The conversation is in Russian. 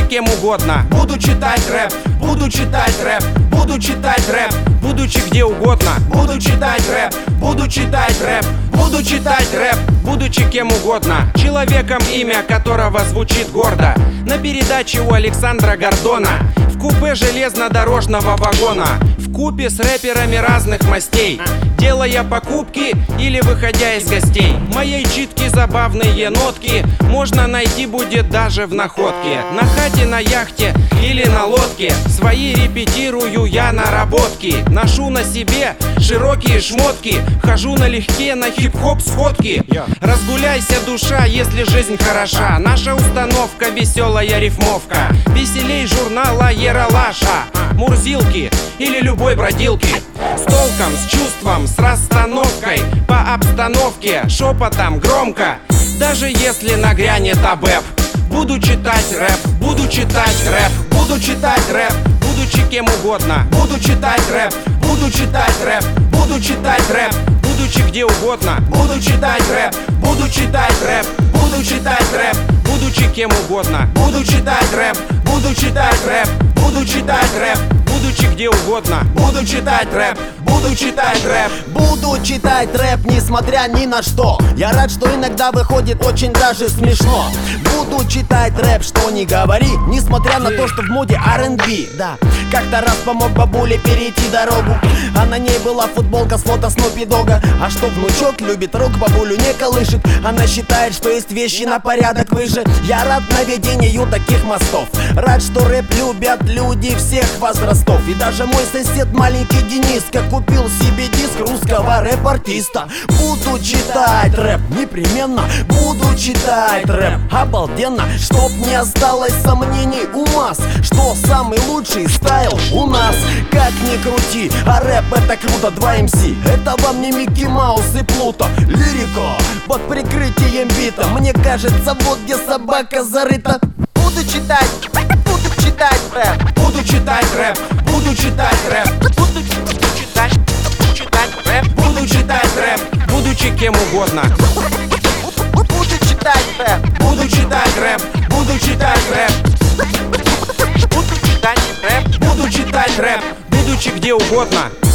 кем угодно. Буду читать рэп, буду читать рэп, буду читать рэп, будучи где угодно. Буду читать рэп, буду читать рэп, буду читать рэп, будучи кем угодно. Человеком, имя которого звучит гордо на передаче у Александра Гордона. В купе железнодорожного вагона, вкупе с рэперами разных мастей, делая покупки или выходя из гостей. Моей читки забавные нотки можно найти будет даже в находке. На хате, на яхте или на лодке свои репетирую я наработки. Ношу на себе широкие шмотки, хожу налегке на хип-хоп сходки. Разгуляйся, душа, если жизнь хороша. Наша установка — веселая рифмовка, веселей журнала Ералаша, Мурзилки или любой бродилки. С толком, с чувством, с расстановкой, по обстановке, шепотом, громко, даже если нагрянет АБЭП. Буду читать рэп, буду читать рэп, буду читать рэп, будучи кем угодно. Буду читать рэп, буду читать рэп, буду читать рэп, будучи где угодно. Буду читать рэп, буду читать рэп, буду читать рэп, будучи кем угодно. Буду читать рэп, буду читать рэп, буду читать рэп, будучи где угодно. Буду читать рэп, буду читать рэп, буду читать рэп, несмотря ни на что. Я рад, что иногда выходит очень даже смешно. Буду читать рэп, что не говори, несмотря на то, что в моде R&B. Да, как-то раз помог бабуле перейти дорогу, а на ней была футболка с фото Снупи Дога. А что внучок любит рок, бабулю не колышет. Она считает, что есть вещи на порядок выше. Я рад наведению таких мостов, рад, что рэп любят люди всех возрастов. И даже мой сосед маленький Дениска купил себе диск русского рэп-артиста. Буду читать рэп, непременно буду читать рэп, обалденно, чтоб не осталось сомнений у масс, что самый лучший стайл у нас. Как ни крути, а рэп это круто. 2 МС, это вам не Микки Маус и Плуто. Лирика под прикрытием бита, мне кажется, вот где собака зарыта. Буду читать рэп, буду читать рэп, буду читать рэп, буду читать рэп, буду читать рэп, буду читать рэп, будучи кем угодно. Буду читать рэп, буду читать рэп, буду читать рэп, буду читать рэп, буду читать рэп, будучи где угодно.